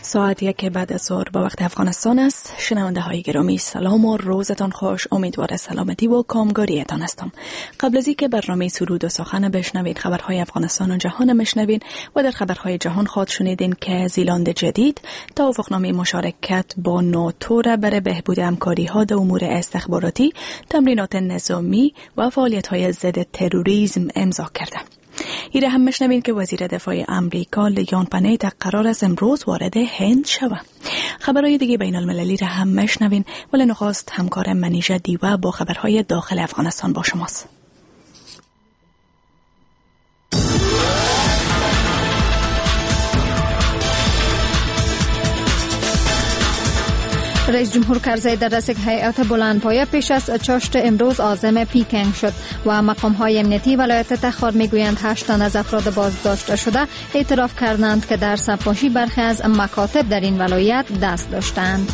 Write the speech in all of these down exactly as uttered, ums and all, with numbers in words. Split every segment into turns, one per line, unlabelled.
ساعت یک بعد از ظهر به وقت افغانستان است. شنونده های گرامی سلام و روزتان خوش. امیدوار سلامتی و کامگاریتان هستم. قبل از اینکه برنامه سرود و سخن بشنوید، خبرهای افغانستان و جهان میشنوید و در خبرهای جهان خواهد شنیدین که زیلاند جدید توافقنامه مشارکت با ناتو را برای بهبود همکاری ها در امور استخباراتی، تمرینات نظامی و فعالیت های ضد تروریسم امضا کرده. ایره هم میشنوین که وزیر دفاع امریکا لیون پانیتا قرار است امروز وارد هند شود. خبرهای دیگه بین المللی را هم میشنوین، ولی نخواست همکارم منیژه دیوه با خبرهای داخل افغانستان با شماست.
رئیس جمهور کرزی در رأس هیئت بلندپایه پیش از چاشت امروز عازم پیکنگ شد و مقام‌های امنیتی ولایت تخار میگویند هشت تن از افراد بازداشت شده اعتراف کردند که در سرپاشی برخی از مکاتب در این ولایت دست داشتند.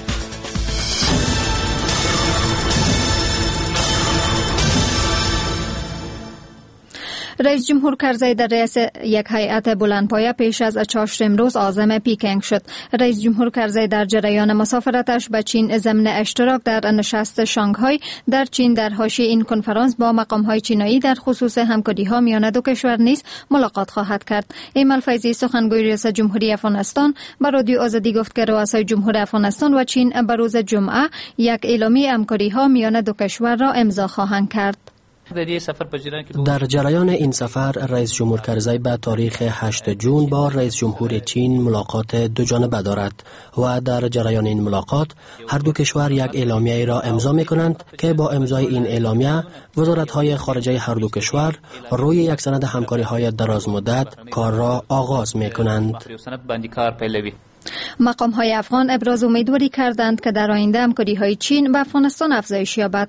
رئیس جمهور کرزی در رأس یک هیئت بلندپایه پیش از چاشت امروز عازم پیکنگ شد. رئیس جمهور کرزی در جریان مسافرتش به چین ضمن اشتراک در نشست شانگهای در چین در حاشیه این کنفرانس با مقام‌های چینایی در خصوص همکاری‌ها میان دو کشور نیز ملاقات خواهد کرد. ایمل فیضی سخنگوی ریاست جمهوری افغانستان به رادیو آزادی گفت که رؤسای جمهور افغانستان و چین به روز جمعه یک اعلامیه همکاری‌ها میان دو کشور را امضا خواهند کرد.
در جریان این سفر رئیس جمهور کرزی به تاریخ هشتم جون با رئیس جمهور چین ملاقات دو جانبه دارد و در جریان این ملاقات هر دو کشور یک اعلامیه را امضا می کنند که با امضای این اعلامیه وزارت‌های خارجه هر دو کشور روی یک سند همکاری های دراز مدت کار را آغاز می کنند.
مقام‌های افغان ابراز امیدواری کردند که در آینده همکاری‌های چین و افغانستان افزایش یابد.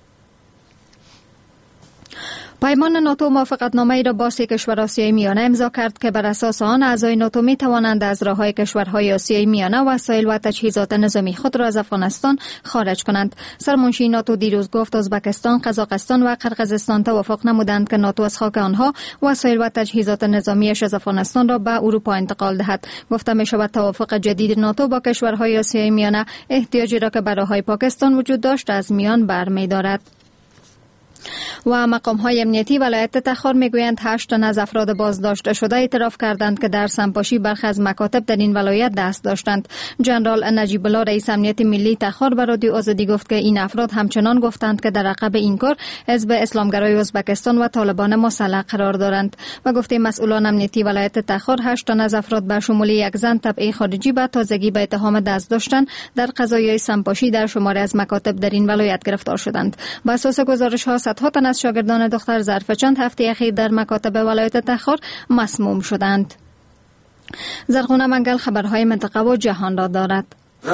پیمان ناتو موافقتنامه‌ای را با سه کشور آسیای میانه امضا کرد که بر اساس آن اعضای ناتو می توانند از راههای کشورهای آسیای میانه وسایل و تجهیزات نظامی خود را از افغانستان خارج کنند. سرمنشی ناتو دیروز گفت ازبکستان، قزاقستان و قرقیزستان توافق نمودند که ناتو از خاک آنها وسایل و تجهیزات نظامیش از افغانستان را به اروپا انتقال دهد. گفته می شود توافق جدید ناتو با کشورهای آسیای میانه احتیاجی را که بر راههای پاکستان وجود داشت از میان برمی‌دارد. و مقام‌های امنیتی ولایت تخار میگویند هشت تن از افراد بازداشت شده اعتراف کردند که در سمپاشی برخی از مکاتب در این ولایت دست داشتند. جنرال نجیب الله رئیس امنیت ملی تخار به رادیو آزادی گفت که این افراد همچنان گفتند که در عقب این کار حزب اسلامگرای ازبکستان و طالبان مسلح قرار دارند و گفته مسئولان امنیتی ولایت تخار هشت تن از افراد به شمول یک زن تبعی خارجی به تازگی به اتهام دست داشتن در قضایای سمپاشی در شماری از مکاتب در این ولایت گرفتار شدند. بر اساس گزارش‌ها صدها تن از شاگردان دختر ظرف چند هفته اخیر در مکاتب ولایت تخار مسموم شدند. زرغونه منگل خبرهای منطقه و جهان را دارد.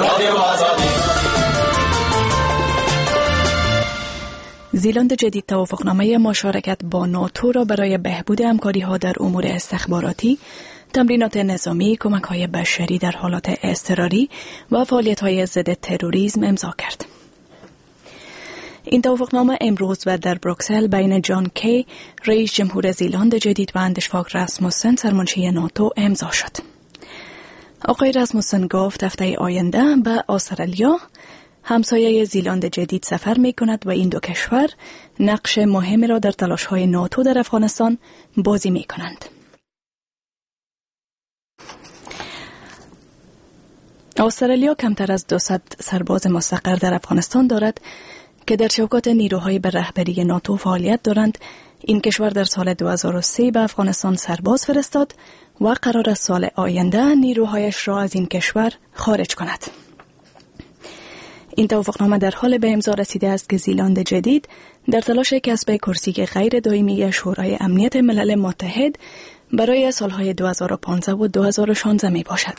زیلاند جدید توافقنامه مشارکت با ناتو را برای بهبود همکاری‌ها در امور استخباراتی، تمرینات نظامی، کمک‌های بشری در حالات اضطراری و فعالیت‌های ضد تروریسم امضا کرد. این توافقنامه امروز و در بروکسل بین جان کی، رئیس جمهور زیلاند جدید و اندش فاگ راسموسن، سرمنشی ناتو امضا شد. آقای راسموسن گفت هفته آینده به استرالیا، همسایه زیلاند جدید، سفر می کند و این دو کشور نقش مهمی را در تلاش‌های ناتو در افغانستان بازی می کنند. استرالیا کمتر از دویست سرباز مستقر در افغانستان دارد که در چوکات نیروهای به رهبری ناتو فعالیت دارند. این کشور در سال دو هزار و سه به افغانستان سرباز فرستاد و قرار است سال آینده نیروهایش را از این کشور خارج کند. این توافقنامه در حال به امضا رسیده است که زیلاند جدید در تلاش کسب کرسی غیر دائمی شورای امنیت ملل متحد برای سالهای دو هزار و پانزده و دو هزار و شانزده می باشد.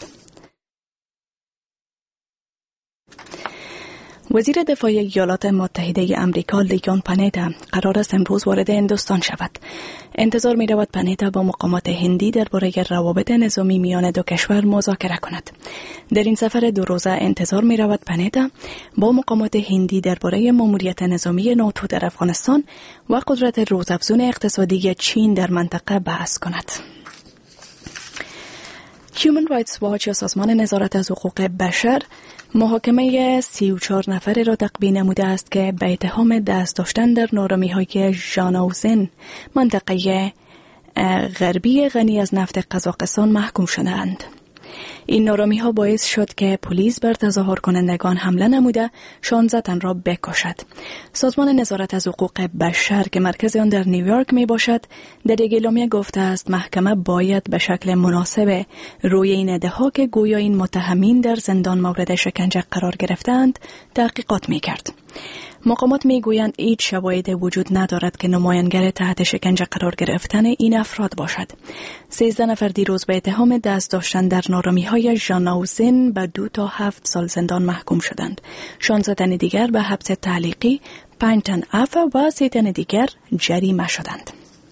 وزیر دفاع ایالات متحده امریکا لیون پانیتا قرار است امروز وارد هندوستان شود. انتظار می رود پانیتا با مقامات هندی درباره روابط نظامی میان دو کشور مذاکره کند. در این سفر دو روزه انتظار می رود پانیتا با مقامات هندی درباره ماموریت نظامی ناتو در افغانستان و قدرت روزافزون اقتصادی چین در منطقه بحث کند. Human Rights Watch یا سازمان نظارت از حقوق بشر محاکمه سی و چهار نفره را تقبیح نموده است که به اتهام دست داشتن در نارامی‌های ژاناوزن منطقه غربی غنی از نفت قزاقستان محکوم شدند. این نارامی ها باعث شد که پلیس بر تظاهر کنندگان حمله نموده شانزده تن را بکشد. سازمان نظارت از حقوق بشر که مرکز آن در نیویورک می باشد در یک اعلامیه گفته است محکمه باید به شکل مناسب روی این ادعا که گویا این متهمین در زندان مورد شکنجه قرار گرفتند تحقیقات می کرد. مقامات می گویند هیچ شواهدی وجود ندارد که نمایانگر تحت شکنجه قرار گرفتن این افراد باشد. سیزده نفر دیروز به اتهام دست داشتن در نارامی‌های ژاناوزن به دو تا هفت سال زندان محکوم شدند. شانزده تن دیگر به حبس تعلیقی، پنج تن عفو و سه تن دیگر جریمه شدند.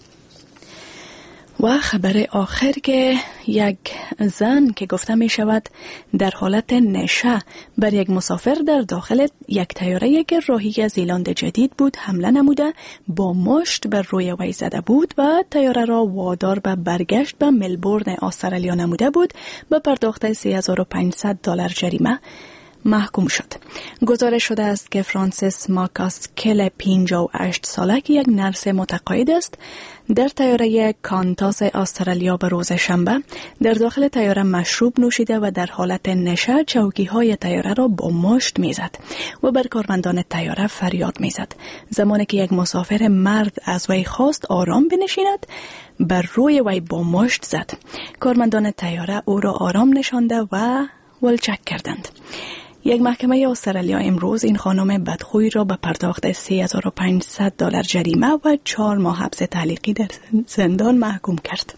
و خبر آخر که یک زن که گفته می شود در حالت نشه بر یک مسافر در داخل یک طیاره که راهی از زیلند جدید بود حمله نموده با مشت بر روی وی زده بود و طیاره را وادار به برگشت به ملبورن استرالیا نموده بود با پرداخت سه هزار و پانصد دلار جریمه محکوم شد. گزارش شده است که فرانسیس ماکاسکل پنجاه و هشت ساله که یک نرس متقاعد است در طیاره کانتاس استرالیا به روز شنبه در داخل طیاره مشروب نوشیده و در حالت نشه چوکی های طیاره را با مشت میزد و بر کارمندان طیاره فریاد میزد. زمانی که یک مسافر مرد از وی خواست آرام بنشیند بر روی وی با مشت زد. کارمندان طیاره او را آرام نشانده و ولچک کردند. یک محکمه استرالیا امروز این خانم بدخوی را به پرداخت سه هزار و پانصد دلار جریمه و چهار ماه حبس تعلیقی در زندان محکوم کرد.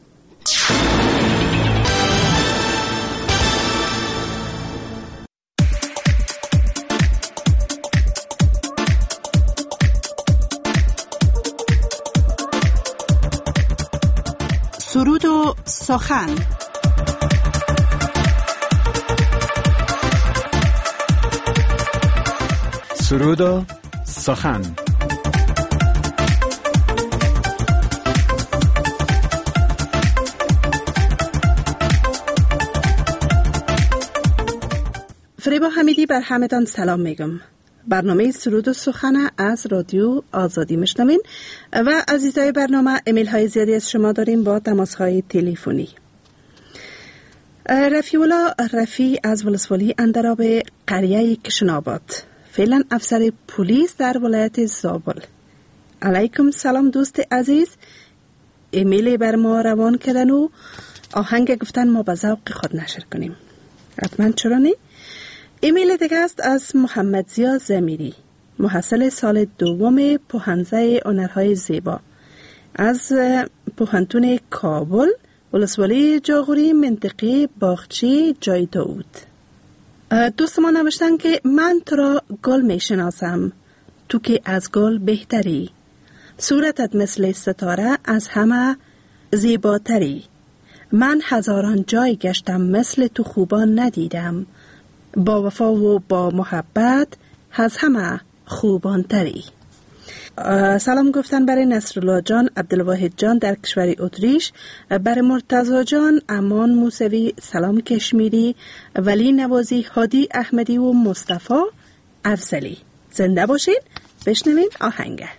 سرود و سخن.
سرود و سخن.
فریبا حمیدی بر همتان سلام میگم. برنامه سرود و سخن از رادیو آزادی میشنوین و عزیزای برنامه ایمیل های زیادی از شما داریم با تماس های تلفنی. رفیع‌الله رفیع از ولسوالی اندراب قریه کشناباد، فعلا افسر پلیس در ولایت زابل. علیکم سلام دوست عزیز. ایمیل بر ما روان کردن و آهنگ گفتن ما به ذوق خود نشر کنیم. حتما چرا نی؟ ایمیل دیگه است از محمد زیا زمیری، محصل سال دوم پوهنزه هنرهای زیبا از پوهنتون کابل، ولسوالی جاغوری، منطقه باغچی، جای داود. دوست ما نوشتن که من تو را گل می شناسم، تو که از گل بهتری، صورتت مثل ستاره از همه زیباتری، من هزاران جای گشتم مثل تو خوبان ندیدم، با وفا و با محبت از همه خوبان تری. سلام گفتن برای نصرالله جان، عبدالواحد جان در کشور اتریش، برای مرتضی جان، امان موسوی، سلام کشمیری، ولی نوازی، هادی احمدی و مصطفی افضلی. زنده باشین. بشنوین آهنگه.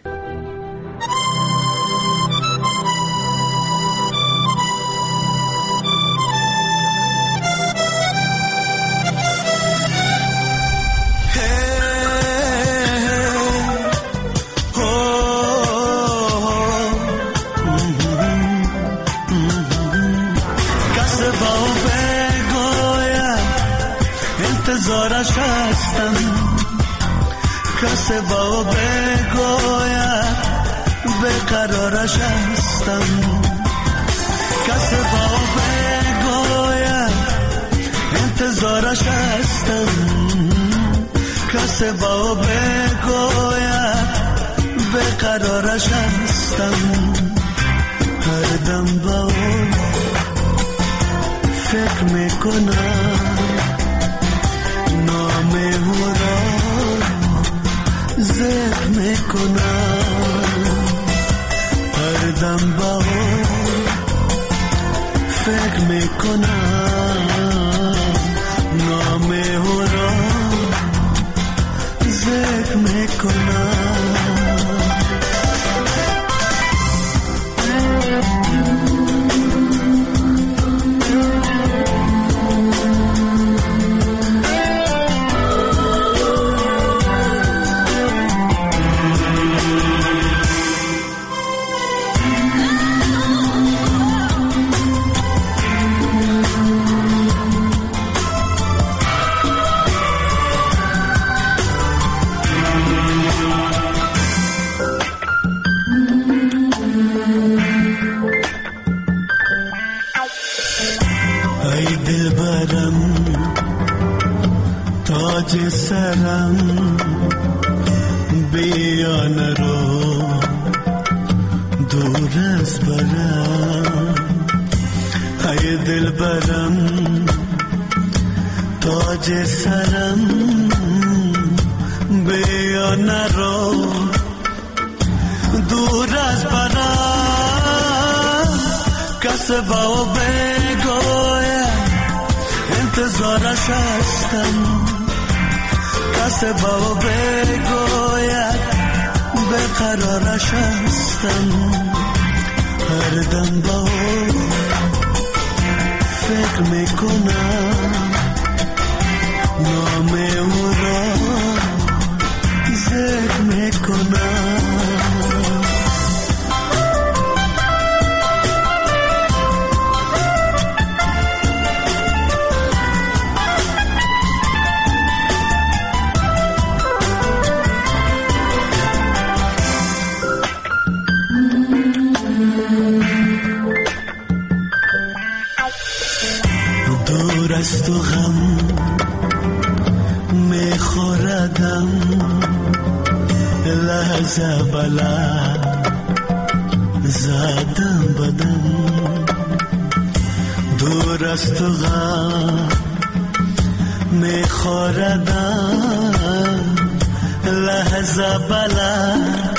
انتظارش هستم، کس با بگوید بقرارش هستم، کس با بگوید انتظارش هستم، کس با بگوید بقرارش هستم، هر دم با اون فکر میکنم، نام او را ذکر میکنم، هر دم با او فکر میکنم، تاج سرم بیا نرو دور از برم ای دل برم تاج سرم بیا نرو دور از برم کس با بگوید انتظارش هستم کس با بگوید بقرارش هستم هر دم با فکر میکنم نام او را ذکر میکنم دور از تو غم میخوردم لحظه بلا زدم بدم دور از تو غم میخوردم لحظه بلا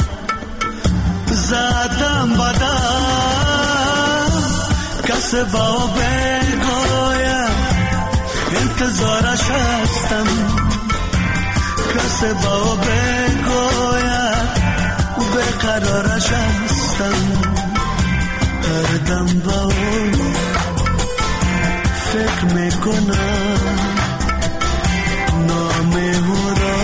زدم بدم کس با بگوید انتظارش هستم کس با بگوید بقرارش هستم هر دم با فکر میکنم نام او را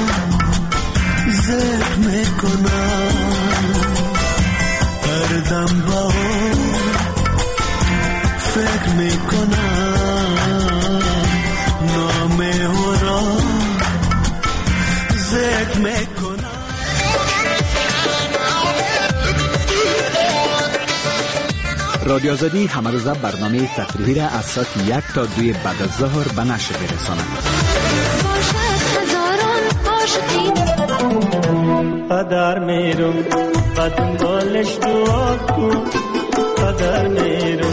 ذکر میکنم هر دم با فکر میکنم نام او را ذکر میکنم.
رادیو آزادی همه روزه برنامه تفریحی را از ساعت یک تا دوی بعد از ظهر به نشر برساند.
قدر میرم بدن بالش دعا کن قدر میرم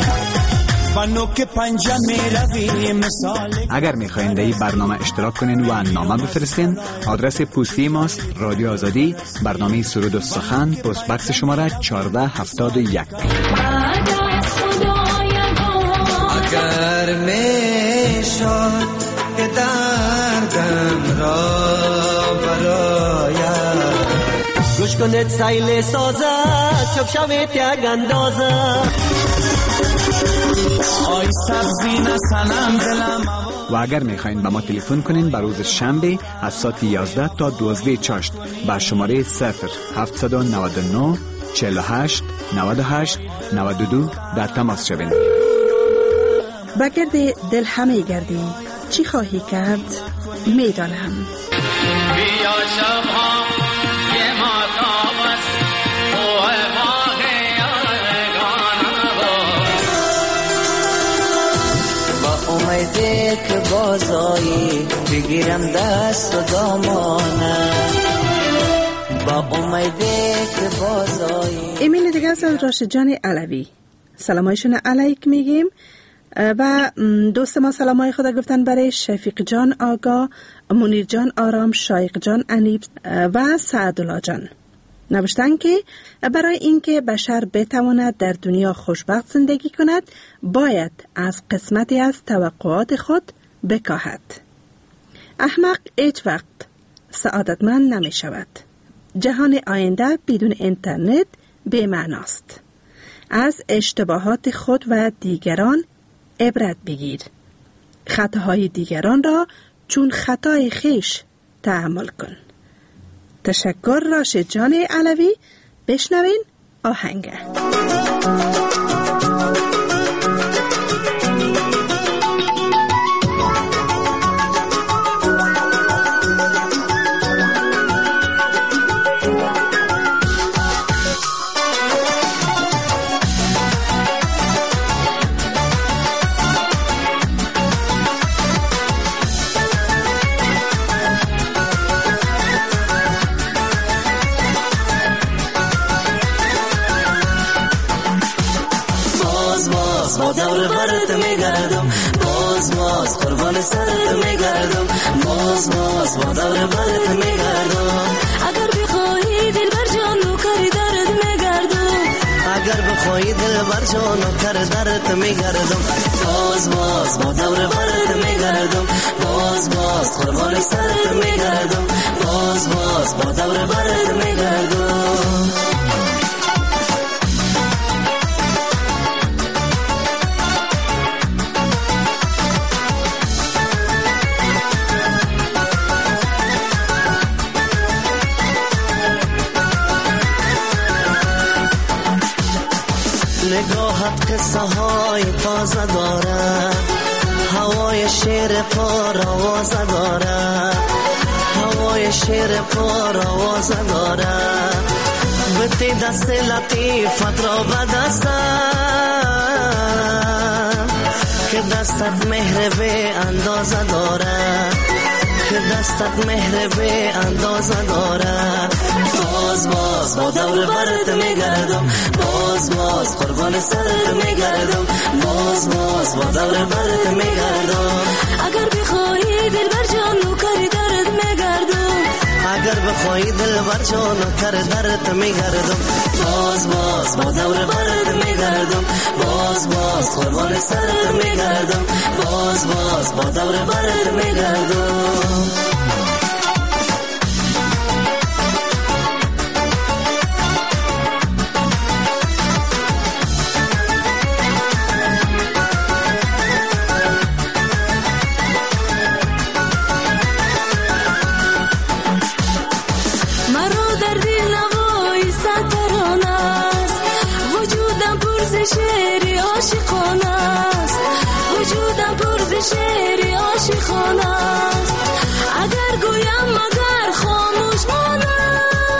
اگر میخواین در این برنامه اشتراک کنین و نامه بفرستین آدرس پستی ماست رادیو آزادی برنامه سرود و سخن پست بکس شماره چهارده هفتاد و یک.
اگر میشد که دردم را برایم گوش کنید سیل سازه چپ شوید یک اندازه آی سبزی نسنم دلم.
و اگر میخواین به ما تلفن کنین بر روز شنبه از ساعت یازده تا دوازده چاشت با شماره صفر هفتصد و نود و نه چهل و هشت نود و هشت نود و دو در تماس شوین.
بگرد دل همه گردی چی خواهی کرد میدانم
بیا شبها یه ماتاب است اوه ماهی آرگانم
با امیده که بازایی بگیرم دست و دامانم با امیده که بازایی.
ایمیل دیگه از راشد جان علوی سلامایشون علیک میگیم و دوست ما سلامای خدا گفتن برای شفیق جان آگا، منیر جان آرام، شایق جان انیب و سعدالله جان. نوشتن که برای اینکه بشر بتواند در دنیا خوشبخت زندگی کند باید از قسمتی از توقعات خود بکاهد. احمق هیچ وقت سعادتمند نمی شود. جهان آینده بدون اینترنت بی‌معناست. از اشتباهات خود و دیگران عبرت بگیر. خطاهای دیگران را چون خطای خیش تحمل کن. تشکر راشد جان علوی. بشنوین آهنگ.
قربان سرت میگردم، باز باز با دور برت میگردم.
اگر بخواهی دل بر جان نوکر درت میگردم،
اگر بخواهی دل بر جان نوکر درت میگردم، باز باز با دور برت میگردم، باز باز قربان سرت میگردم، باز باز با دور برت میگردم. نگاهت قصه های تازه داره، هوای شعر پر آوازه داره، هوای شعر پر آوازه داره. بتی دست لطیفت را به دستم که دستت مهر به اندازه داره، که دستت مهر به اندازه داره. باز باز با دور برت میگردم، باز باز قربان سرت میگردم، باز باز با دور برت میگردم.
اگر بخواهی دل بر جان نوکر درت میگردم،
اگر بخواهی دل بر جان نوکر درت میگردم، باز باز با دور برت میگردم، باز باز قربان سرت میگردم، باز باز با دور برت میگردم.
شعری عاشقانه است، وجودم پر ز شعری عاشقانه است. اگر گویم مگر خاموش مانم،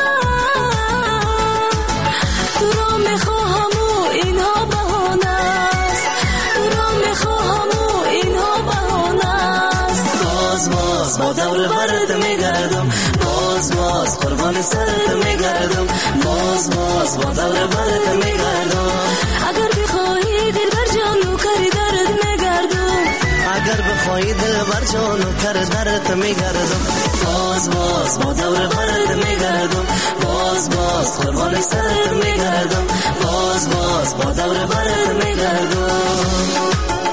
تو را میخواهم و اینها بهانه است، تو را میخواهم و اینها بهانه است.
باز باز با دور برت میگردم، باز باز قربان سرت میگردم، باز باز با دور برت میگردم.
اگر بخواهی دل بر جان نوکر درت میگردم،
اگر بخواهی دل بر جان نوکر درت میگردم، باز باز با دور برت میگردم، باز باز قربان سرت میگردم، باز باز با دور برت میگردم.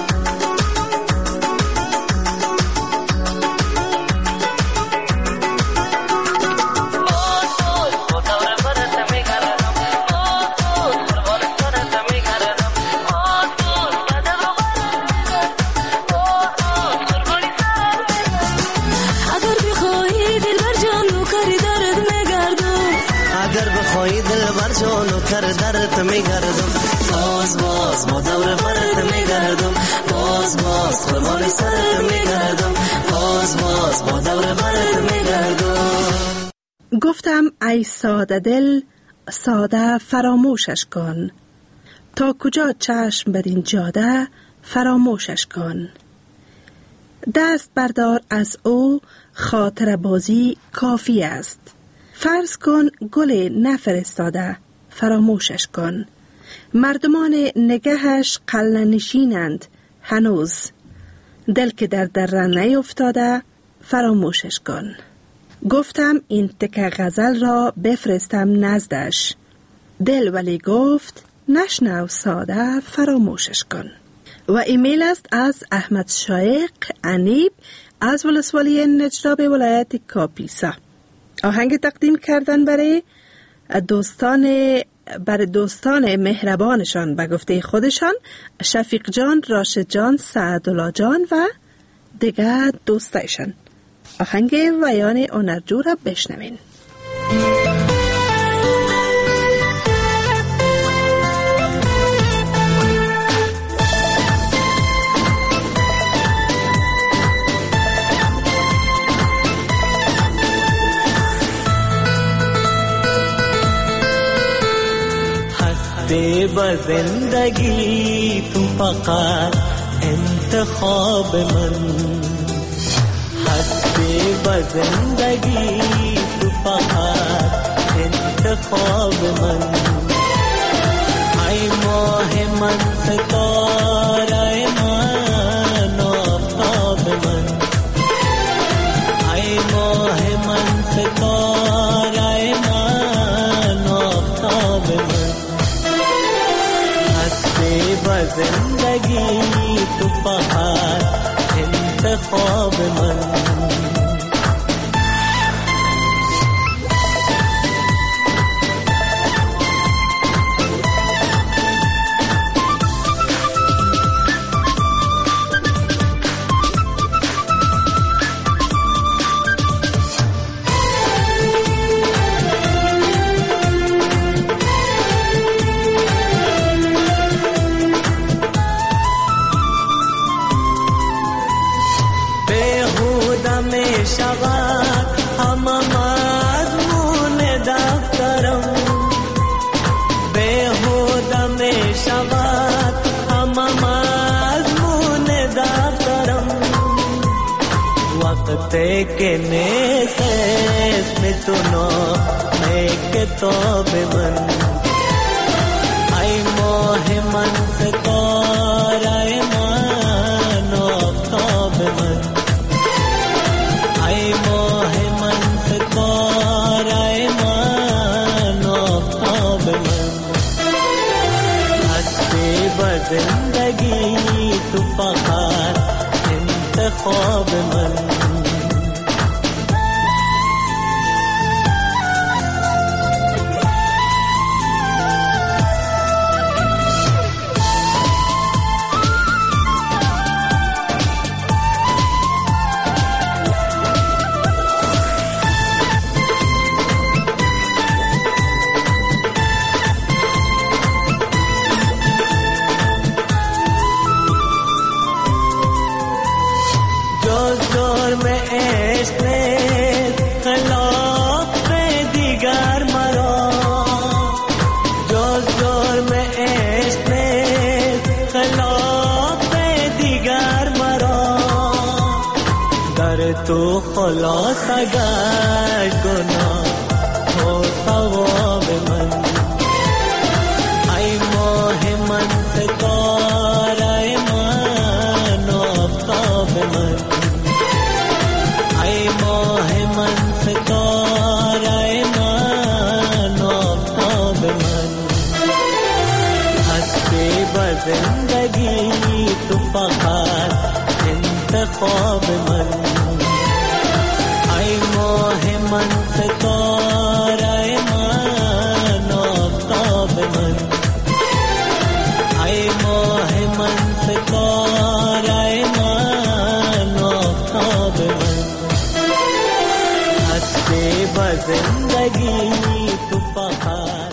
درت میگردم، باز باز با دور برت میگردم، باز باز قربان سرت میگردم، باز باز با دور برت میگردم.
گفتم ای ساده دل ساده فراموشش کن، تا کجا چشم بر این جاده فراموشش کن. دست بردار از او خاطر بازی کافی است، فرض کن گل نفرستاده فراموشش کن. مردمان نگهش قلعه نشینند هنوز، دل که در در نیفتاده فراموشش کن. گفتم این تکه غزل را بفرستم نزدش، دل ولی گفت نشنو ساده فراموشش کن. و ایمیل است از احمد شایق انیب از ولسوالی نجراب ولایت کاپیسا. آهنگ تقدیم کردن برای دوستان بر دوستان مهربانشان به گفته خودشان شفیق جان، راشد جان، سعدالله جان و دیگر دوستایشان. آهنگ ویان اونرجو را بشنوین.
با زندگی تو فقط انتخاب من، هستی با زندگی تو فقط انتخاب من. ای ماه من، ستاره من، آفتاب من، انتخاب من. के नेस में तो नो मैं के तो बेमन आई मोहे मन से तोर आई मानो तो बेमन आई मोहे मन से तोर आई मानो तो बेमन हंसते बजिंदगी तू फखार इंतखाब मन. तो खलास अगर गुनाह हो सवाब मन आई मोहे मन से तोर आई मानो सवाब मन आई मोहे मन से तोर आई मानो सवाब मन हंसते बजिंदगी तू फखार इंतखाब मन मोहे मन से तोर आई मानो तोब मन आई मोहे मन से तोर आई मानो तोब मन हंसते बजिंदगी तू फखार.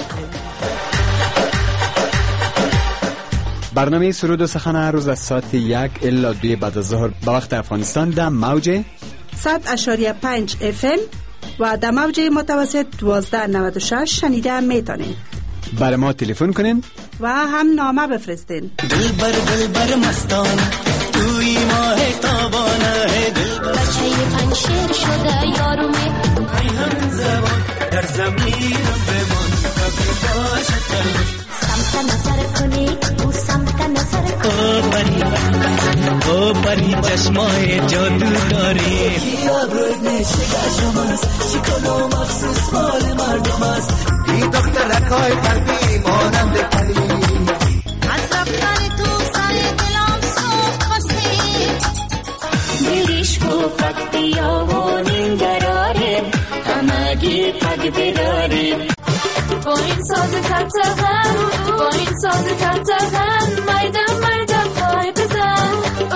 برنامه سرود و سخن هر روز از ساعت یک الا دوی بعد از ظهر به وقت افغانستان در موج
صد اشاریه پنج اف ام و در موج متوسط دوازده نود و شش شنیده میتونین.
برای ما تلفن کنین
و هم نامه بفرستین.
دل بر دل بر مستان توی ماه تابانه ہے دل
بچه پنشیر شده یارومه
ای هم زبان در زمین بمان کبھی باشد کلش
سمت نظر کنی او سمت نظر کنی
او پری او پری چشمای جادو داری
یا برد نشگه شماست شکل و مخصوص مال مردم است این دخترکای قلبی مانند پری
از رفتن تو سر دلم سوخت خواستی دلیش کو پک بیا و نینگراره همگی پک بداری با این ساز کتغن با این ساز کتغن مردم مردم پای بزن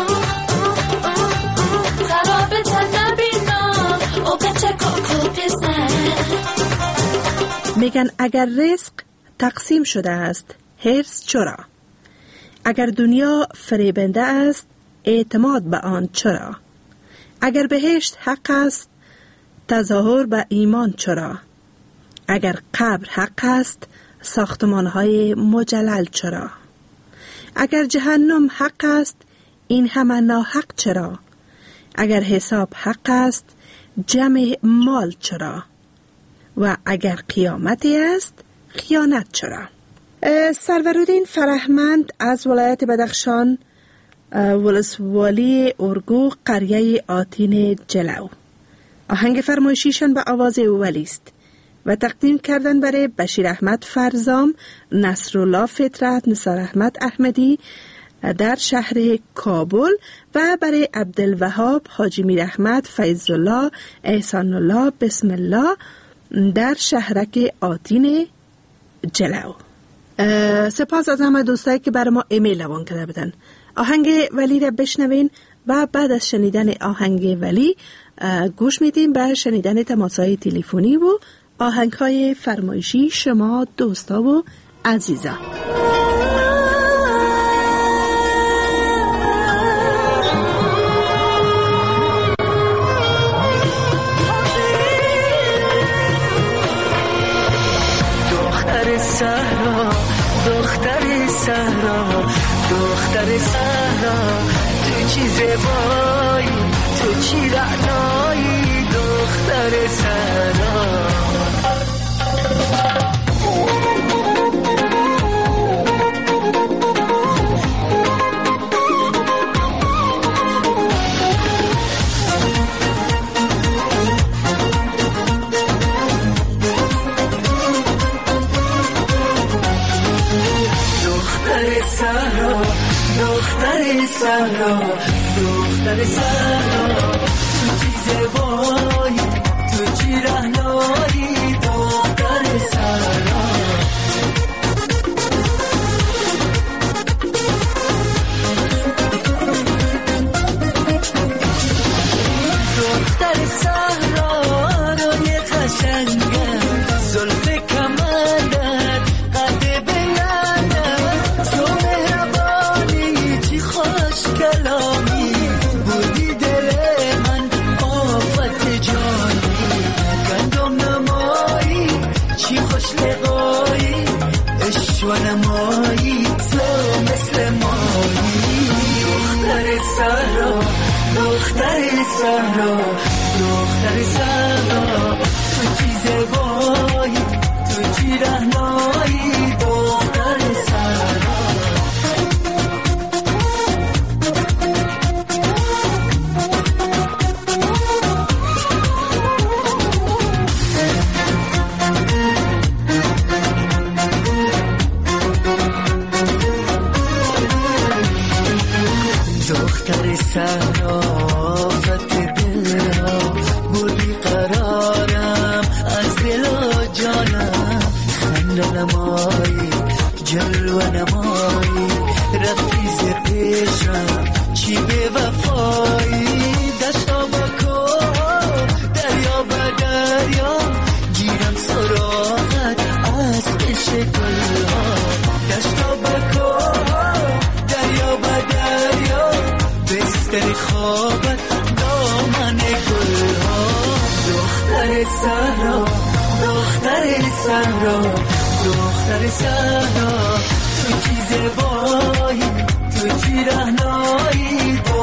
خراب تن نبینا او بچه کوکو بزن.
میگن اگر رزق تقسیم شده است حرص چرا؟ اگر دنیا فریبنده است اعتماد به آن چرا؟ اگر بهشت حق است تظاهر به ایمان چرا؟ اگر قبر حق است ساختمان‌های مجلل چرا؟ اگر جهنم حق است این همه ناحق چرا؟ اگر حساب حق است جمع مال چرا؟ و اگر قیامتی است خیانت چرا؟ سرورالدین فرهمند از ولایت بدخشان، ولسوالی ارگو، قریه آتین جلو. آهنگ فرمایشیشان به آواز اولی است و تقدیم کردن برای بشیر احمد فرزام، نصرالله فطرت، نثار احمد احمدی، در شهر کابل و برای عبدالوهاب حاجی میر احمد فیض الله احسان الله بسم الله در شهرک آتین جلو. سپاس از همه دوستایی که برای ما ایمیل روان کرده بودن. آهنگ ولی را بشنوین و بعد از شنیدن آهنگ ولی گوش میدیم به شنیدن تماس‌های تلفنی و آهنگ‌های فرمایشی شما دوستا و عزیزان.
دختر صحرا دختر صحرا دختر صحرا تو چی زیبایی تو چی رعنایی دختر صحرا. دختر صحرا دختر صحرا تو چی زیبایی تو چی رعنایی دختر صحرا. دختر صحرا روی قشنگه زلف کمندت قد بلندت تو مهربانی چی خوش کلامی بودی دل من آفت جانی گندم نمایی چی خوش لقایی عشق و نمایی تو مثل مایی. دختر صحرا دختر صحرا دختر صحرا تو چی زیبایی تو چی رعنایی دختر صحرا. دختر صحرا آفت دلها بودی قرارم از دل و جانم خنده نمایی جلوه نمایی رفتی ز پیشم چی به وفایی دشتا با کوه دریا با دریا گیرم سراغت از عشق گلها دشتا با کوه دریا با دریا بستر خوابت دامن گلها. دختر صحرا دختر صحرا دختر صحرا تو چی زیبایی تو چی رعنایی